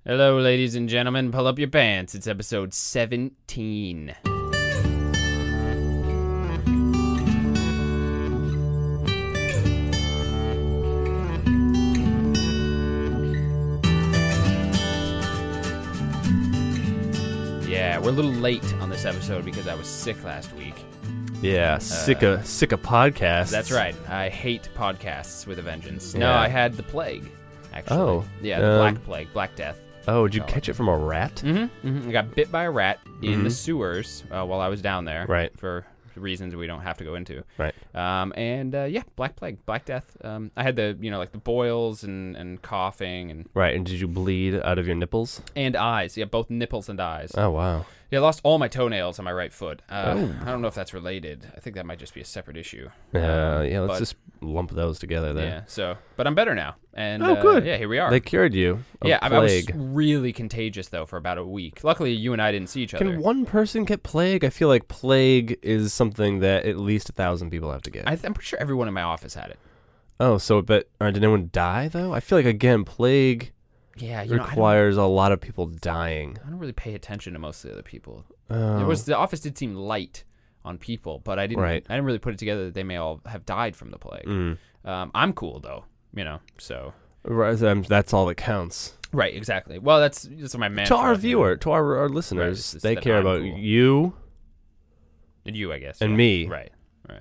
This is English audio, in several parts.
Hello, ladies and gentlemen. Pull up your pants. It's episode 17. Yeah, we're a little late on this episode because I was sick last week. Yeah, sick of podcasts. That's right. I hate podcasts with a vengeance. No, I had the plague, actually. Oh. Yeah, the Black Plague, Black Death. Oh, did you catch it from a rat? Mm-hmm. I got bit by a rat in the sewers while I was down there. Right. For reasons we don't have to go into. Right. Yeah, Black Plague, Black Death. I had the boils and coughing and... Right, and did you bleed out of your nipples? And eyes. Yeah, both nipples and eyes. Oh, wow. Yeah, I lost all my toenails on my right foot. I don't know if that's related. I think that might just be a separate issue. Let's just lump those together then. Yeah, but I'm better now. And, good. Yeah, here we are. They cured you of I was plague. really contagious, though, for about a week. Luckily, you and I didn't see each other. Can one person get plague? I feel like plague is something that at least 1,000 people have to get. I'm pretty sure everyone in my office had it. Oh, but did anyone die, though? I feel like, again, plague requires a lot of people dying. I don't really pay attention to most of the other people. Oh. The office did seem light on people, but I didn't really put it together that they may all have died from the plague. I'm cool, though, so... Right, that's all that counts. Right, exactly. Well, that's my mantra. To our listeners, right, they care about you. And you, I guess. And me. Right.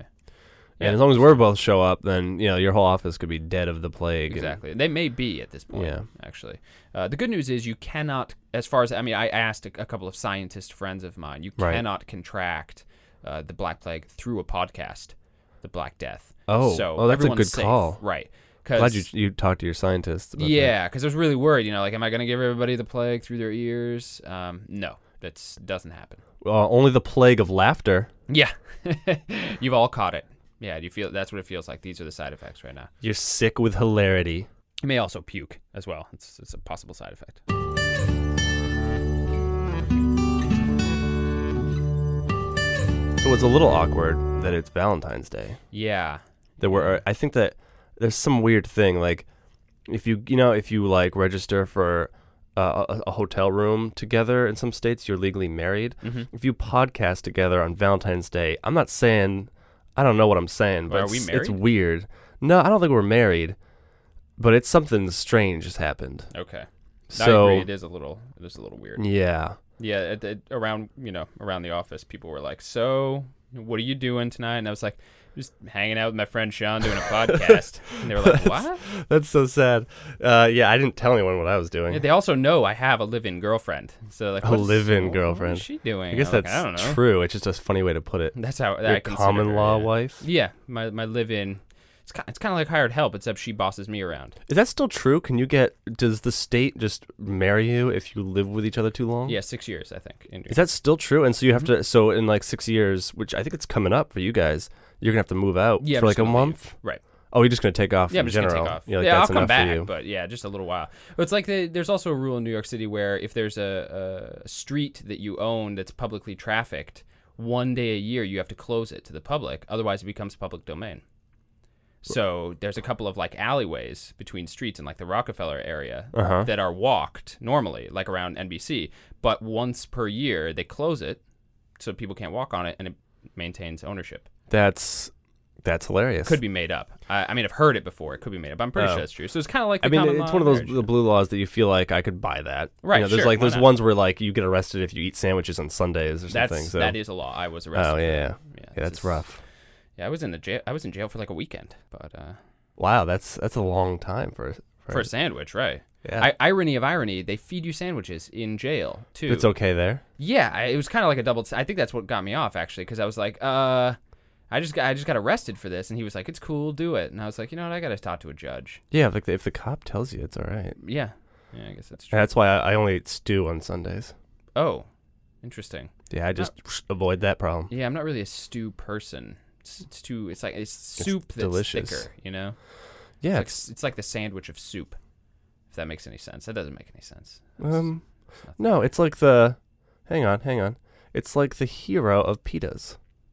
And as long as we're both show up, then your whole office could be dead of the plague. Exactly. They may be at this point, actually. The good news is you cannot, as far as, I asked a couple of scientist friends of mine, you cannot contract the Black Plague through a podcast, the Black Death. So that's a good safe. Call. Right. Glad you talked to your scientists about that. Yeah, because I was really worried, am I going to give everybody the plague through their ears? No, that doesn't happen. Only the plague of laughter. Yeah. You've all caught it. Yeah, do you feel that's what it feels like? These are the side effects right now. You're sick with hilarity. You may also puke as well. It's a possible side effect. So it's a little awkward that it's Valentine's Day. Yeah. I think that there's some weird thing, like if you like register for a hotel room together in some states, you're legally married. Mm-hmm. If you podcast together on Valentine's Day, I'm not saying, I don't know what I'm saying, but are we married? It's weird. No, I don't think we're married, but it's something strange has happened. Okay. So I agree. It is a little weird. Yeah. Yeah. Around the office, people were like, "So, what are you doing tonight?" And I was like, "Just hanging out with my friend Sean doing a podcast." And they were like, "What?" That's so sad. I didn't tell anyone what I was doing. Yeah, they also know I have a live-in girlfriend. So like, a live-in girlfriend. What is she doing? I guess that's I don't know. true. It's just a funny way to put it. That's how Your I consider common her, law yeah. wife. Yeah, my live-in. It's kind of like hired help, except she bosses me around. Is that still true? Does the state just marry you if you live with each other too long? Yeah, 6 years, I think. Is that still true? And so you have to, so in like 6 years, which I think it's coming up for you guys, you're going to have to move out for like a month? Leave. Right. Oh, you're just going to take off Yeah, in I'm just general? going to take off. Like, yeah, I'll that's come enough back, for you. but yeah, just a little while. But it's like there's also a rule in New York City where if there's a street that you own that's publicly trafficked, one day a year you have to close it to the public. Otherwise, it becomes public domain. So there's a couple of like alleyways between streets in like the Rockefeller area that are walked normally, like around NBC. But once per year, they close it so people can't walk on it, and it maintains ownership. That's hilarious. Could be made up. I've heard it before. It could be made up. I'm pretty sure that's true. So it's kind of like the it's one of those the blue laws that you feel like I could buy that. Right. There's ones where like you get arrested if you eat sandwiches on Sundays or something. So that is a law. I was arrested. Oh yeah. Yeah, that's rough. Yeah, I was in jail for like a weekend, but wow, that's a long time for a sandwich, right? Yeah. Irony of irony, they feed you sandwiches in jail too. It's okay there. Yeah, it was kind of like a double. I think that's what got me off actually, because I was like, I just got arrested for this, and he was like, "It's cool, do it," and I was like, you know what, I got to talk to a judge. Yeah, like if the cop tells you, it's all right. Yeah, I guess that's true. That's why I only eat stew on Sundays. Oh, interesting. Yeah, I just avoid that problem. Yeah, I'm not really a stew person. It's soup that's delicious. thicker, you know? Yeah. It's like the sandwich of soup, if that makes any sense. That doesn't make any sense. No, it's like hang on. It's like the hero of pitas.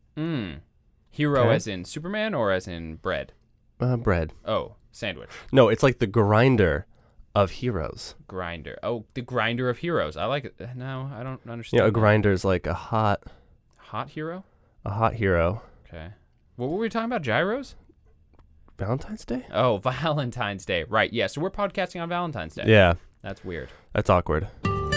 Hero Okay. as in Superman or as in bread? Bread. Oh, sandwich. No, it's like the grinder of heroes. Grinder. Oh, the grinder of heroes. I like it. No, I don't understand. A grinder is like a hot hero. A hot hero. Okay. What were we talking about? Gyros? Valentine's Day? Oh, Valentine's Day. Right. Yeah. So we're podcasting on Valentine's Day. Yeah. That's weird. That's awkward.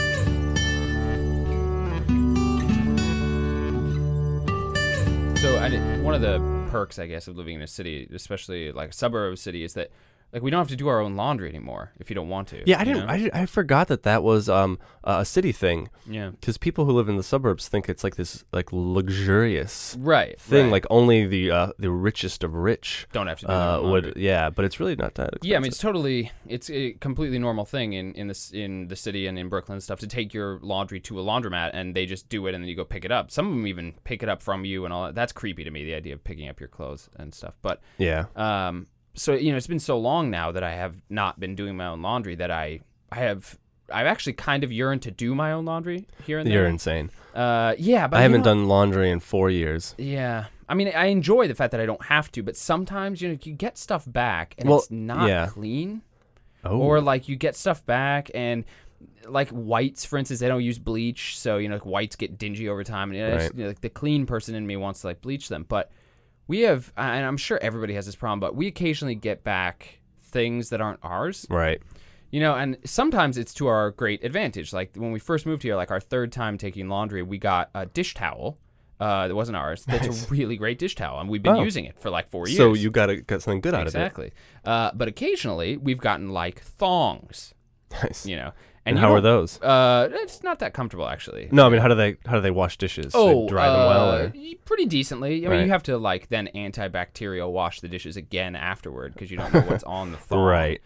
So one of the perks, I guess, of living in a city, especially like a suburb city, is that like we don't have to do our own laundry anymore if you don't want to. Yeah, I forgot that was a city thing. Yeah. Because people who live in the suburbs think it's like this like luxurious thing, right. like only the richest of rich don't have to do their own laundry. Yeah, but it's really not that expensive. Yeah, I mean it's a completely normal thing in the city and in Brooklyn and stuff to take your laundry to a laundromat and they just do it and then you go pick it up. Some of them even pick it up from you and all that. That's creepy to me, the idea of picking up your clothes and stuff. But yeah. So, it's been so long now that I have not been doing my own laundry that I've actually kind of yearned to do my own laundry here and there. You're insane. Yeah, but I haven't done laundry in 4 years. Yeah. I mean, I enjoy the fact that I don't have to, but sometimes, you get stuff back and it's not clean. Oh. Or, like, you get stuff back and, like, whites, for instance, they don't use bleach, so, like, whites get dingy over time. And like, the clean person in me wants to, like, bleach them, but we have, and I'm sure everybody has this problem, but we occasionally get back things that aren't ours. Right. And sometimes it's to our great advantage. Like when we first moved here, like our third time taking laundry, we got a dish towel that wasn't ours. That's a really great dish towel, and we've been using it for like 4 years. So you got something good out of it. Exactly. But occasionally we've gotten like thongs. Nice. And how are those? It's not that comfortable, actually. No, I mean, how do they wash dishes? Oh, they dry them well? Or? Pretty decently. I mean, you have to like then antibacterial wash the dishes again afterward because you don't know what's on the thong. Right.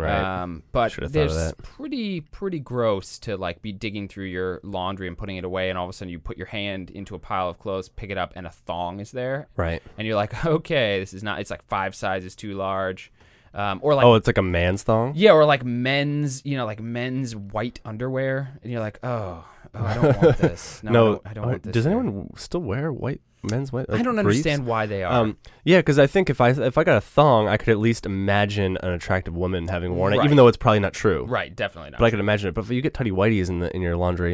But there's pretty gross to like be digging through your laundry and putting it away, and all of a sudden you put your hand into a pile of clothes, pick it up, and a thong is there. Right. And you're like, okay, this is not. It's like 5 sizes too large. Or like, it's like a man's thong? Yeah, or like men's, men's white underwear, and you're like, oh, I don't want this. No, I don't want this. Does anyone still wear men's white? Like I don't briefs? understand why they are. Yeah, because I think if I got a thong, I could at least imagine an attractive woman having worn it, right. even though it's probably not true. Right, definitely not. But I could imagine it. But if you get tidy whities in your laundry,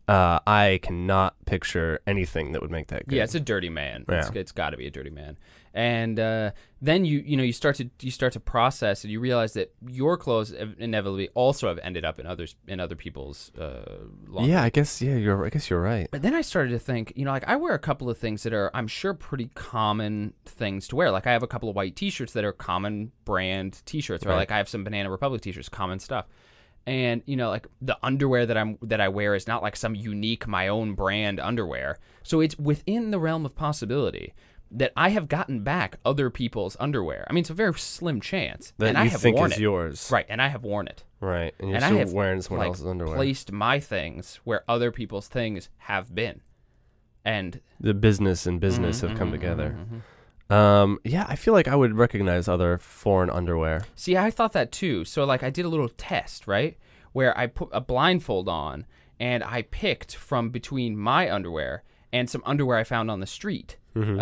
I cannot picture anything that would make that good. Yeah, it's a dirty man. Yeah. It's got to be a dirty man. And then you start to process, and you realize that your clothes inevitably also have ended up in other people's laundry. Yeah, I guess you're right. But then I started to think, like I wear a couple of things that are, I'm sure, pretty common things to wear. Like I have a couple of white T-shirts that are common brand T-shirts, or like I have some Banana Republic T-shirts, common stuff. And like the underwear that I wear is not like some unique my own brand underwear. So it's within the realm of possibility that I have gotten back other people's underwear. I mean, it's a very slim chance. That and you I have think worn is it. Yours. Right, and I have worn it. Right, and you're I still have, wearing someone else's underwear. Placed my things where other people's things have been. And the business and business have come together. Yeah, I feel like I would recognize other foreign underwear. See, I thought that too. So like I did a little test, right? Where I put a blindfold on and I picked from between my underwear and some underwear I found on the street. And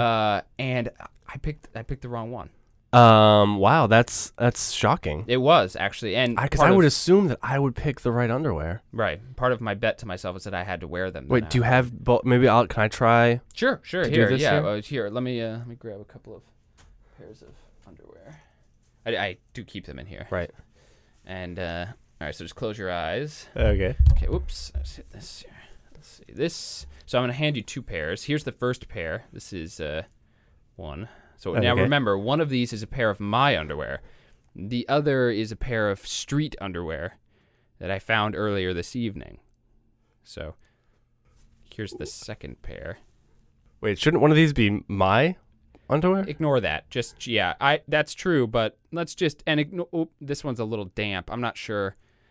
I picked the wrong one. Wow, that's shocking. It was actually, and because I would assume that I would pick the right underwear. Right. Part of my bet to myself is that I had to wear them. Wait, do you have both? Maybe can I try? Sure. Here, here. Let me grab a couple of pairs of underwear. I do keep them in here. Right. And all right, so just close your eyes. Okay. Okay. Whoops. Let's hit this here. Let's see this. So I'm gonna hand you 2 pairs. Here's the first pair. This is one. So now remember, one of these is a pair of my underwear. The other is a pair of street underwear that I found earlier this evening. So here's the second pair. Wait, shouldn't one of these be my underwear? Ignore that. That's true, but let's just this one's a little damp. I'm not sure.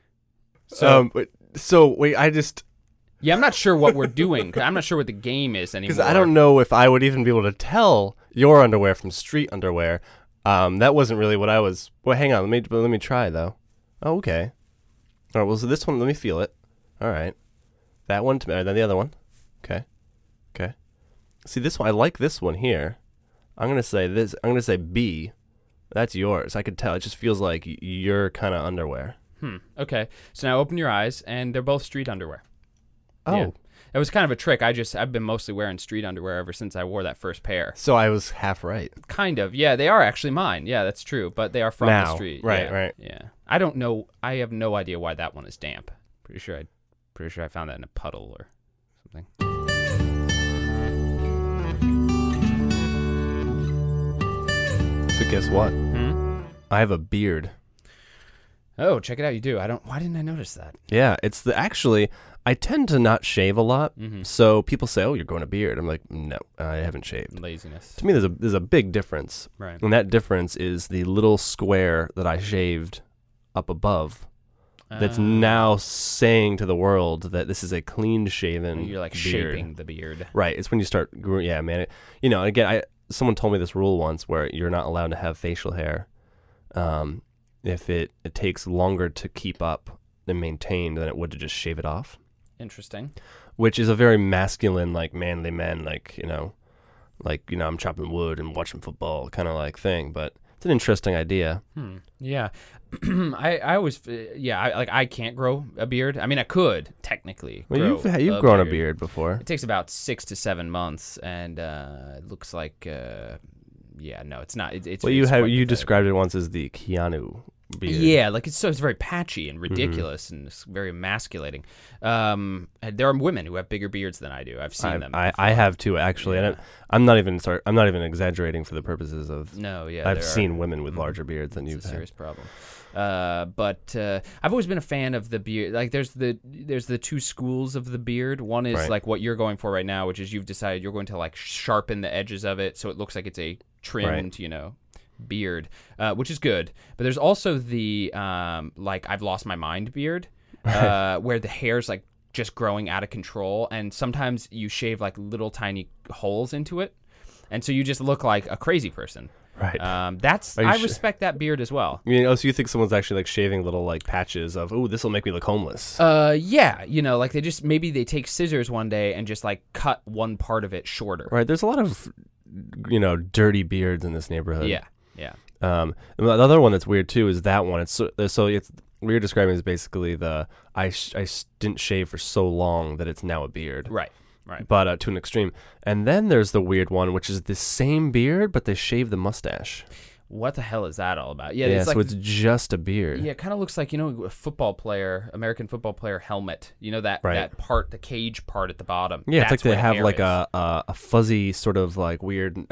So wait, yeah, I'm not sure what we're doing. I'm not sure what the game is anymore. Because I don't know if I would even be able to tell your underwear from street underwear. That wasn't really what I was. Well, hang on. Let me try though. Oh, okay. All right. Well, so this one, let me feel it. All right. That one, then the other one. Okay. See this one. I like this one here. I'm gonna say this. I'm gonna say B. That's yours. I could tell. It just feels like your kind of underwear. Okay. So now open your eyes, and they're both street underwear. Oh. Yeah. It was kind of a trick. I've been mostly wearing street underwear ever since I wore that first pair. So I was half right. Kind of. Yeah, they are actually mine. Yeah, that's true. But they are from the street. Right, yeah. right. Yeah. I don't know. I have no idea why that one is damp. Pretty sure I found that in a puddle or something. So guess what? I have a beard. Oh, check it out. You do. Why didn't I notice that? Yeah, actually, I tend to not shave a lot. Mm-hmm. So people say, "Oh, you're growing a beard." I'm like, "No, I haven't shaved." Laziness. To me, there's a big difference. Right. And that difference is the little square that I shaved up above. That's now saying to the world that this is a clean shaven. You're like beard. shaping the beard. Right. It's when you start. Yeah, man. Again, someone told me this rule once where you're not allowed to have facial hair. If it takes longer to keep up and maintain than it would to just shave it off. Interesting. Which is a very masculine, like manly men, I'm chopping wood and watching football kind of like thing. But it's an interesting idea. Yeah. I always, I can't grow a beard. I mean, I could technically. Well, you've grown a beard before. It takes about 6 to 7 months, and it looks like, it's not. It's well, you described it once as the Keanu beard. Yeah, like it's very patchy and ridiculous, and it's very emasculating. And there are women who have bigger beards than I do. I've seen them. I have too, actually. Yeah. And I'm not even exaggerating for the purposes of. No, yeah, I've seen women with larger beards than you've had. It's a serious problem. But I've always been a fan of the beard. Like there's the two schools of the beard. One is like what you're going for right now, which is you've decided you're going to like sharpen the edges of it so it looks like it's a trimmed, beard, which is good. But there's also the I've lost my mind beard, where the hair's like just growing out of control, and sometimes you shave like little tiny holes into it, and so you just look like a crazy person. Right. I respect that beard as well. So you think someone's actually like shaving little like patches of, oh, this will make me look homeless. Yeah. Like maybe they take scissors one day and just like cut one part of it shorter. Right. There's a lot of, dirty beards in this neighborhood. Yeah. Yeah. And the other one that's weird too is that one. It's what you're describing is basically I didn't shave for so long that it's now a beard. Right. Right. But to an extreme. And then there's the weird one, which is the same beard, but they shave the mustache. What the hell is that all about? Yeah, so it's just a beard. Yeah, it kind of looks like, a American football player helmet. That part, the cage part at the bottom. Yeah, it's like they have like a fuzzy sort of like weird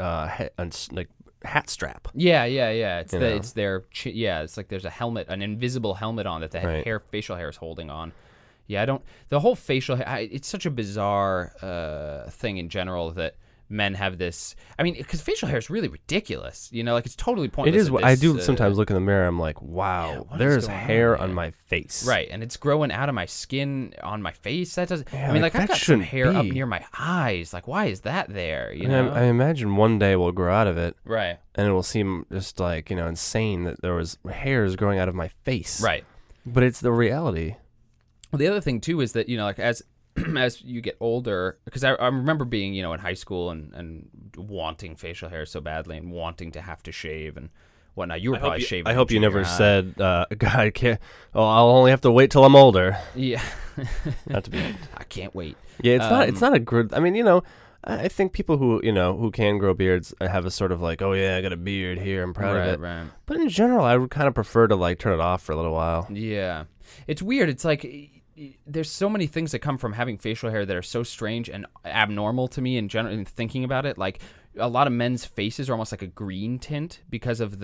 hat strap. Yeah. It's their it's like there's a helmet, an invisible helmet on that the facial hair is holding on. Yeah, the whole facial hair, it's such a bizarre thing in general that men have this. I mean, because facial hair is really ridiculous. Like it's totally pointless. It is. I do sometimes look in the mirror. I'm like, wow, there's hair on my face. Right, and it's growing out of my skin on my face. That doesn't. Yeah, I mean, I've got some hair be up near my eyes. Like, why is that there? I imagine one day we'll grow out of it. Right. And it will seem just like insane that there was hairs growing out of my face. Right. But it's the reality. Well, the other thing too is that like as you get older, because I remember being in high school and wanting facial hair so badly and wanting to have to shave and whatnot. You were probably shaving. I hope you never said, "God, I can't. Oh, I'll only have to wait till I'm older." Yeah, not to be. I can't wait. Yeah, it's not. It's not a good. I mean, I think people who who can grow beards have a sort of like, oh yeah, I got a beard here, I'm proud of it. Right. But in general, I would kind of prefer to like turn it off for a little while. Yeah, it's weird. It's like there's so many things that come from having facial hair that are so strange and abnormal to me in general. In thinking about it, like a lot of men's faces are almost like a green tint because of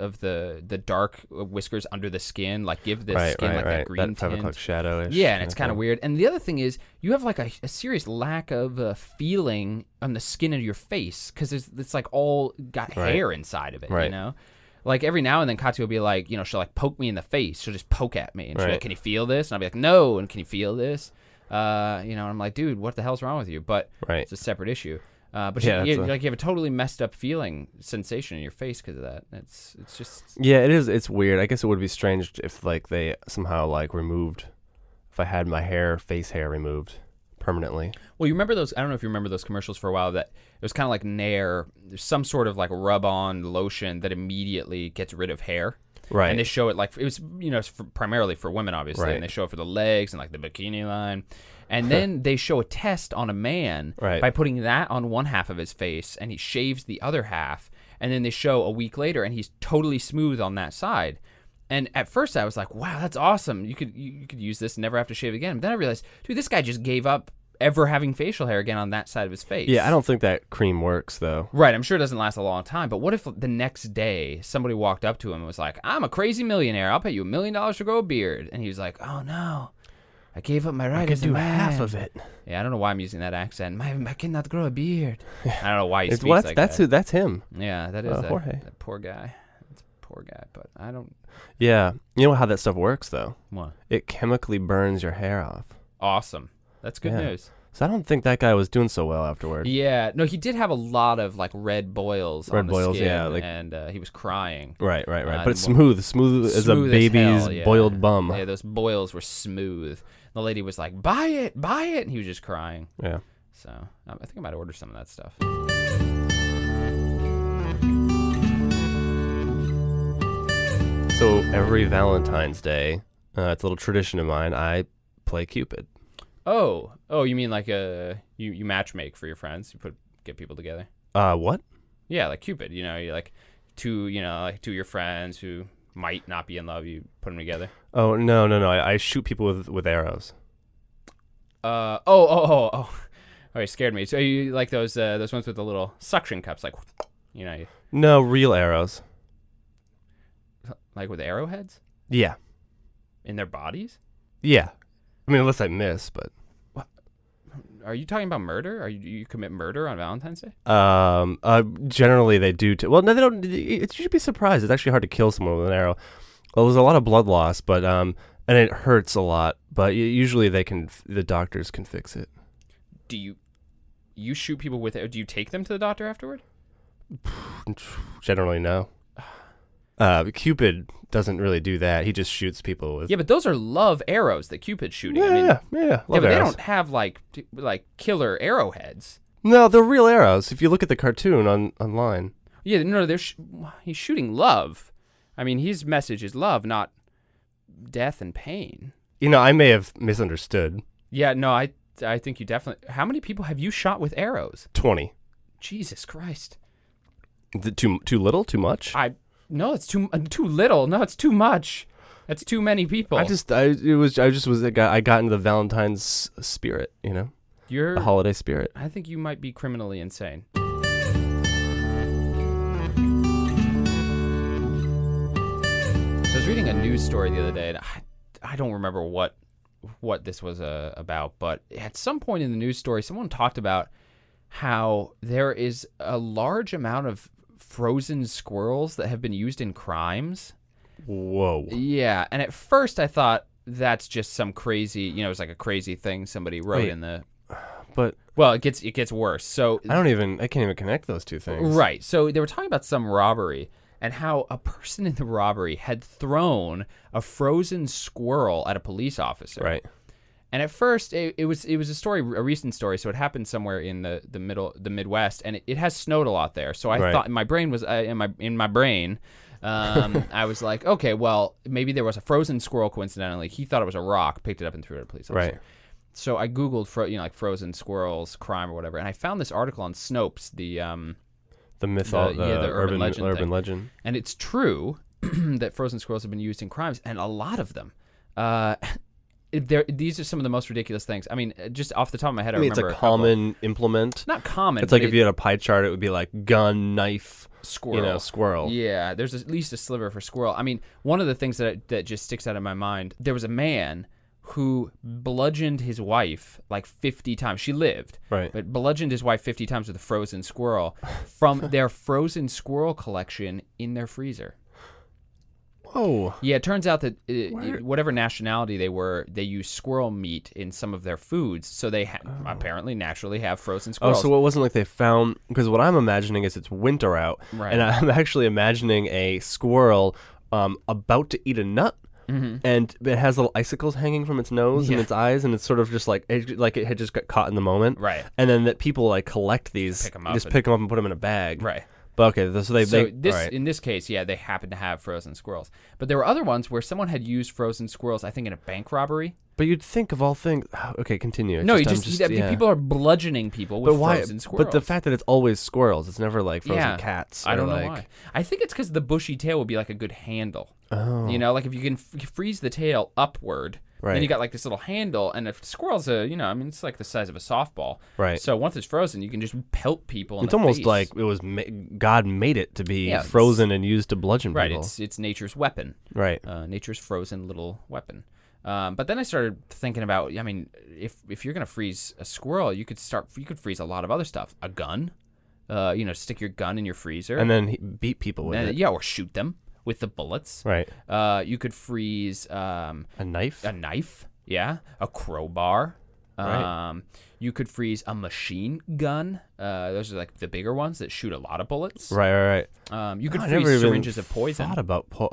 the dark whiskers under the skin, like give the skin like that green that 5 o'clock shadow-ish. Yeah, and it's kind of weird. And the other thing is you have like a serious lack of feeling on the skin of your face because it's like all got hair inside of it, Like every now and then Katya will be like, she'll like poke me in the face. She'll just poke at me and she'll be like, can you feel this? And I'll be like, no. And can you feel this? And I'm like, dude, what the hell's wrong with you? But it's a separate issue. But you have a totally messed up sensation in your face because of that. It's just. Yeah, it is. It's weird. I guess it would be strange if like they somehow like removed, if I had my face hair removed permanently. Well, you remember those? I don't know if you remember those commercials for a while. That it was kind of like Nair. There's some sort of like rub-on lotion that immediately gets rid of hair. Right. And they show it like it was, it's primarily for women, obviously, Right. and they show it for the legs and like the bikini line. And then they show a test on a man Right. by putting that on one half of his face, and he shaves the other half. And then they show a week later, and he's totally smooth on that side. And at first, I was like, "Wow, that's awesome! You could use this and never have to shave again." But then I realized, dude, this guy just gave up ever having facial hair again on that side of his face. Yeah, I don't think that cream works though. Right, I'm sure it doesn't last a long time. But what if the next day somebody walked up to him and was like, "I'm a crazy millionaire. I'll pay you $1 million to grow a beard," and he was like, "Oh no, I gave up my right I as could a do man." half of it. Yeah, I don't know why I'm using that accent. I cannot grow a beard. I don't know why he speaks Well, like that's that. that's him. Yeah, that is Jorge. that poor guy. That's a poor guy, but I don't. Yeah, you know how that stuff works though. What? It chemically burns your hair off. Awesome. That's good Yeah. news. So I don't think that guy was doing so well afterward. Yeah, no, he did have a lot of like red boils. Red on the boils, skin, yeah, like- and he was crying. Right. But it's well, smooth as a Smooth as baby's hell, yeah. boiled bum. Yeah, those boils were smooth. The lady was like, "Buy it, buy it," and he was just crying. Yeah. So I think I might order some of that stuff. So every Valentine's Day, it's a little tradition of mine. I play Cupid. Oh, you mean like you match make for your friends? You get people together. What? Yeah, like Cupid. You like two of your friends who might not be in love. You put them together. Oh no! I shoot people with arrows. Oh, it scared me. So you like those ones with the little suction cups, like No, real arrows. like with arrowheads Yeah. in their bodies. Yeah. I mean, unless I miss, but Are you talking about murder? Are you commit murder on Valentine's Day? generally they do. Well, no, they don't. You should be surprised. It's actually hard to kill someone with an arrow. Well, there's a lot of blood loss, but and it hurts a lot. But usually the doctors can fix it. Do you shoot people with? Do you take them to the doctor afterward? Generally, no. Cupid doesn't really do that. He just shoots people with. Yeah, but those are love arrows that Cupid's shooting. Yeah, I mean, yeah. yeah, Love but they arrows. don't have like killer arrowheads. No, they're real arrows. If you look at the cartoon online. Yeah, no, he's shooting love. I mean, his message is love, not death and pain. I may have misunderstood. Yeah, no, I think you definitely. How many people have you shot with arrows? 20. Jesus Christ! Too little? Too much? No, it's too little. No, it's too much. That's too many people. I got into the Valentine's spirit, You're the holiday spirit. I think you might be criminally insane. So I was reading a news story the other day, and I don't remember what this was about, but at some point in the news story, someone talked about how there is a large amount of frozen squirrels that have been used in crimes. Whoa. Yeah, and at first I thought that's just some crazy, it was like a crazy thing somebody wrote Wait. in the. But Well, it gets worse. So I can't even connect those two things. right. So they were talking about some robbery and how a person in the robbery had thrown a frozen squirrel at a police officer. Right. And at first, it was a recent story, so it happened somewhere in the Midwest, and it has snowed a lot there. So I Right. thought my brain was in my brain. I was like, okay, well, maybe there was a frozen squirrel. Coincidentally, he thought it was a rock, picked it up and threw it at a police officer. Right. So I googled frozen squirrels crime or whatever, and I found this article on Snopes, the urban legend thing. legend. And it's true that frozen squirrels have been used in crimes, and a lot of them. These are some of the most ridiculous things. I mean, just off the top of my head, I It's remember a common implement. Not common. It's like but if you had a pie chart, it would be like gun, knife, squirrel. squirrel. Yeah, there's at least a sliver for squirrel. I mean, one of the things that just sticks out in my mind, there was a man who bludgeoned his wife like 50 times. She lived, Right. but bludgeoned his wife 50 times with a frozen squirrel from their frozen squirrel collection in their freezer. Whoa. Yeah, it turns out that whatever nationality they were, they use squirrel meat in some of their foods, so they apparently naturally have frozen squirrels. Oh, so it wasn't like they found, because what I'm imagining is it's winter out, Right. and I'm actually imagining a squirrel about to eat a nut, and it has little icicles hanging from its nose and Yeah. its eyes, and it's sort of just like it had just got caught in the moment, Right. And then that people like collect these, Pick 'em up just and- pick them up and put them in a bag, Right. But okay, so they this all right. in this case, yeah, they happen to have frozen squirrels. But there were other ones where someone had used frozen squirrels, I think, in a bank robbery. But you'd think of all things. Okay, continue. No, Yeah. people are bludgeoning people with frozen squirrels. But the fact that it's always squirrels, it's never like frozen cats. I don't know like, why. I think it's because the bushy tail would be like a good handle. Oh. You know, like if you can freeze the tail upward, Right. then you got like this little handle, and if squirrel's it's like the size of a softball. Right. So once it's frozen, you can just pelt people in It's the almost face. like it was God made it to be frozen and used to bludgeon right. people. It's nature's weapon. Right. Nature's frozen little weapon. But then I started thinking about, I mean, if you're gonna freeze a squirrel, you could freeze a lot of other stuff. A gun, stick your gun in your freezer, And then beat people with it. Yeah, or shoot them with the bullets. Right. You could freeze A knife. a knife. Yeah, a crowbar. Right. You could freeze a machine gun. Those are like the bigger ones that shoot a lot of bullets. Right. You could I never freeze even syringes of poison. Thought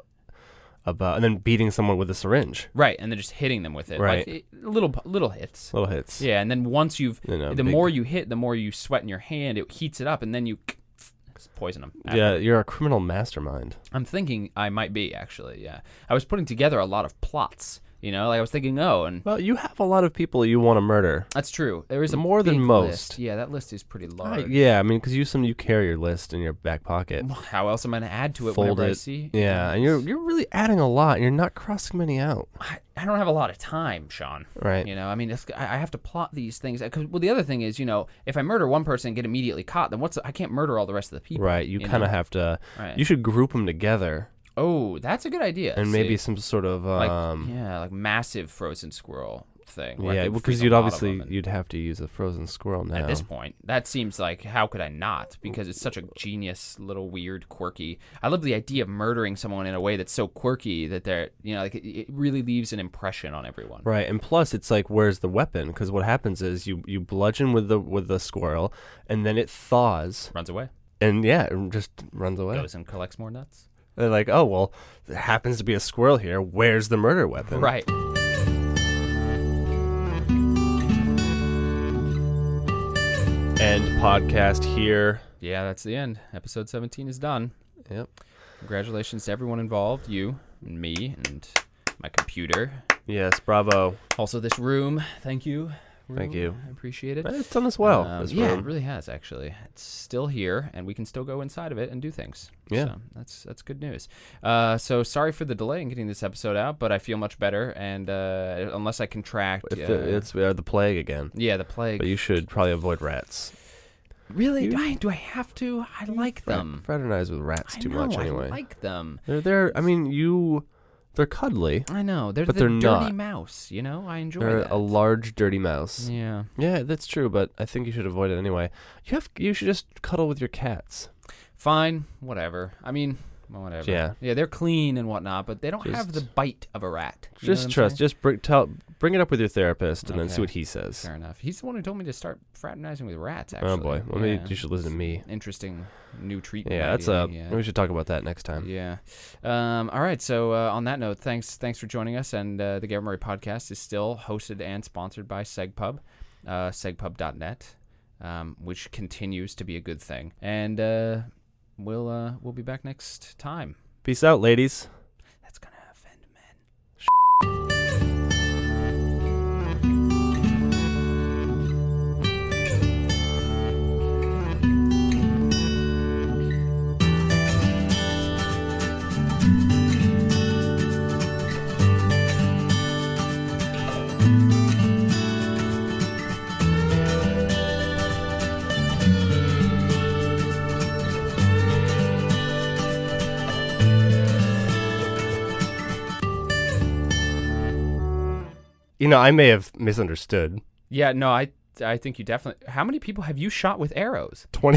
about and then beating someone with a syringe. Right, and then just hitting them with it. Right. Like little hits. Little hits. Yeah, and then once the big- more you hit, the more you sweat in your hand. It heats it up, and then you poison them. Yeah, you're a criminal mastermind. I'm thinking I might be, actually, yeah. I was putting together a lot of plots, like I was thinking, Well, you have a lot of people you want to murder. that's true. There is a More than big most. list. Yeah, that list is pretty large. Yeah, I mean, because you carry your list in your back pocket. How else am I going to add to it Fold whenever I it. see? Yeah, and you're really adding a lot, and you're not crossing many out. I don't have a lot of time, Sean. Right. I mean, I have to plot these things. Well, the other thing is, if I murder one person and get immediately caught, then I can't murder all the rest of the people. Right. You kind of have to. Right. You should group them together. Oh, that's a good idea. And maybe See? some sort of like massive frozen squirrel thing. where I yeah, could because freeze a you'd lot of obviously them and- you'd have to use a frozen squirrel now. At this point, that seems like, how could I not? Because it's such a genius, little weird, quirky. I love the idea of murdering someone in a way that's so quirky that they're, it really leaves an impression on everyone. Right, and plus it's like, where's the weapon? Because what happens is you bludgeon with the squirrel, and then it thaws, Runs away. and yeah, it just runs away. Goes and collects more nuts. They're like, oh well, there happens to be a squirrel here. Where's the murder weapon? Right. End podcast here. Yeah, that's the end. Episode 17 is done. Yep. Congratulations to everyone involved, you and me and my computer. Yes, bravo. Also this room. Thank you. Thank you. I appreciate it. It's done as well. This Yeah, room. it really has, actually. It's still here, and we can still go inside of it and do things. Yeah. So that's good news. So sorry for the delay in getting this episode out, but I feel much better, and unless I contract... It's the plague again. Yeah, the plague. But you should probably avoid rats. Really? Do I have to? I like them. Fraternize with rats too much anyway. I like them. They're they're cuddly. I know. They're But the they're dirty not. mouse, I enjoy They're that. a large dirty mouse. Yeah. Yeah, that's true, but I think you should avoid it anyway. You should just cuddle with your cats. Fine. Whatever. I mean, whatever. Yeah. Yeah, they're clean and whatnot, but they don't have the bite of a rat. You know what Just I'm trust. saying? Just bring it up with your therapist and then see Okay. what he says. Fair enough. He's the one who told me to start fraternizing with rats, actually. Oh boy. Well, yeah. maybe you should listen to me. Interesting new treatment. Yeah, that's idea. we should talk about that next time. Yeah. All right. So on that note, thanks for joining us. And the Gavin Murray podcast is still hosted and sponsored by SegPub, segpub.net, which continues to be a good thing. And we'll be back next time. Peace out, ladies. That's gonna offend men. I may have misunderstood. Yeah. No. I think you definitely. How many people have you shot with arrows? 20.